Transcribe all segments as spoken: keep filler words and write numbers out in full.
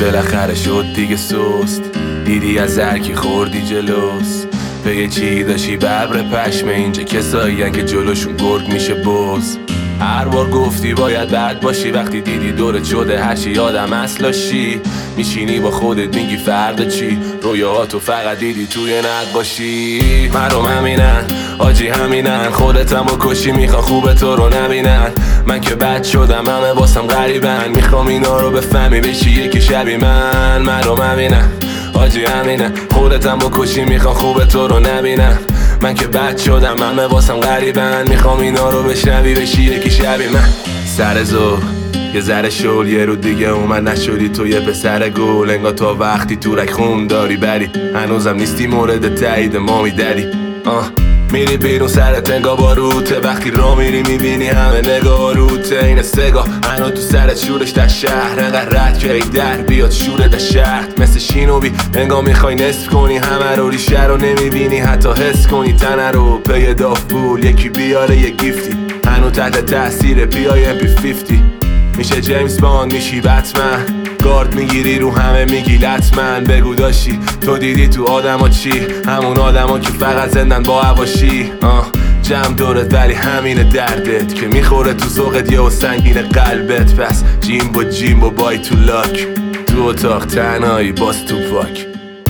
بالاخره شد دیگه سست، دیدی از هرکی خوردی جلوس. به چی داشتی ببر پشمه، اینجا کسایین که جلوشون گرگ میشه بز. هر بار گفتی باید بد باشی، وقتی دیدی دورت شده هرچی یادم اصلاشی. میشینی با خودت میگی فردا چی، رویاهاتو فقط دیدی توی نقاشی. مردم همینن آجی همینن، خودتم با کشی میخوان خوب تو رو نبینن. من که بد شدم همه واسم غریبن، میخوام اینا رو بفهمی بشی یکی شبی من. مردم همینن آجی همینن، خودتم با کشی میخوان خوب تو رو نبینن. من که بد شدم همه واسم غریبن، میخوام اینا رو بشنوی بشی یکی شبی من. سر زور یه ذره شل، یه رو دیگه اومد نشدی تو یه پسر گل. انگار تا وقتی تورک خون داری بری، هنوزم نیستی مورد تایید مامی دری. آه میری بیرون سرت انگار باروته، وقتی را میری میبینی همه نگاه روته. این سگاه هنو تو سرت شورش در شهر، انقدر رد که ای در بیاد شوره در شهر. مثل شینوبی انگار میخوای نصف کنی همه رو، ریشه رو نمیبینی حتی حس کنی تنه رو. پی دافول یکی بیاره یه گیفتی، هنو تحت تاثیر پی آی ام پی پنجاه. میشه جیمز باند میشی بتمن، گارد میگیری رو همه میگی لطمن. بگو داشتی تو دیدی تو آدم ها چی، همون آدم ها که فقط زندن با هواشی. آه جمع دورت ولی همین دردت که میخوره تو ذوقت یه و سنگین قلبت. پس جیمبو جیمبو بای تو لاک، تو اتاق تنهایی باز تو پاک.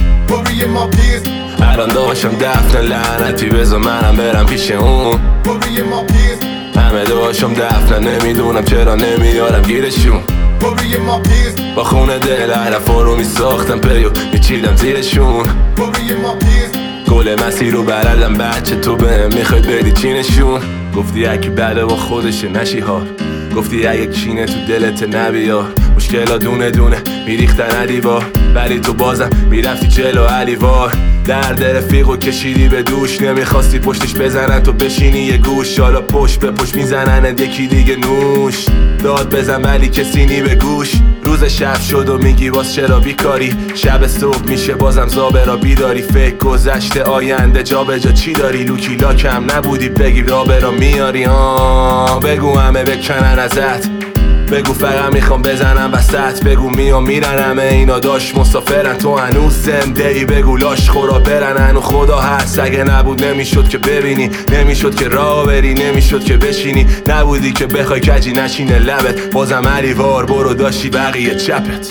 الان داشتم دفن لعنتی، بذار منم برم پیش اون. همه داشتم دفن نمیدونم چرا نمیارم گیرشون. با خونه دل حرفا رو میساختم پیو میچیدم زیرشون. گل مسیر رو بردم بچه تو بهم میخوای بدی چینشون. گفتی اگه بده با خودشه نشی هار، گفتی اگه چینه تو دلت نبیار. مشکلا دونه دونه میریختن دیوار، ولی تو بازم میرفتی جلو علیوار. درد رفیقو کشیدی به دوش، نمیخواستی پشتش بزنن تو بشینی یه گوش. حالا پشت به پشت میزنن یکی دیگه نوش. داد بزن ولی کسی نی به گوش. روز شب شد و میگی باز چرا بیکاری، شب صبح میشه بازم زابه را بیداری. فکر گذشته آینده جا به جا چی داری، لوکی لاکم نبودی بگی رابه را میاری. آه بگو همه بکنن ازت، بگو فقط میخوام بزنم وسط. بگو میام میرن همه اینا داشت مسافرن، تو هنوز زنده ای. بگو لاش خورا برن هنو خدا هست. اگه نبود نمیشد که ببینی، نمیشد که راه بری، نمیشد که بشینی. نبودی که بخوای کجی نشینه لبت، بازم علیوار برو داشتی بقیه چپت.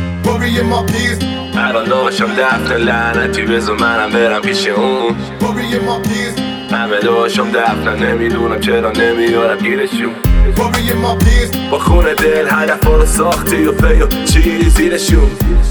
الان داشتم دفن لعنتی، بذار منم برم پیش اون. همه داشتم دفن نمیدونم چرا نمیارم گیرشون. با خونه دل هدفا رو ساختی و پی و چی زیرشون.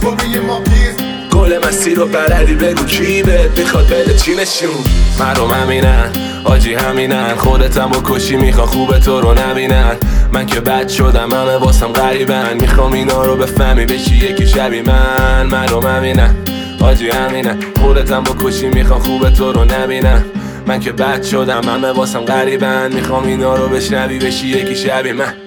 گل مسیر رو بلدی بگو کی بهت میخواد بده چینشون. مردم همینن آجی همینن، خودتم با کشی میخوان خوب تو رو نبینن. من که بد شدم همه واسم غریبن، میخوام اینا رو بفهمی بشی یکی شبی من. مردم همینن آجی همینن، خودتم با کشی میخوان خوب تو رو نبینن. من که بد شدم همه واسم غریبن، میخوام اینا رو بشنوی بشی یکی شبی من.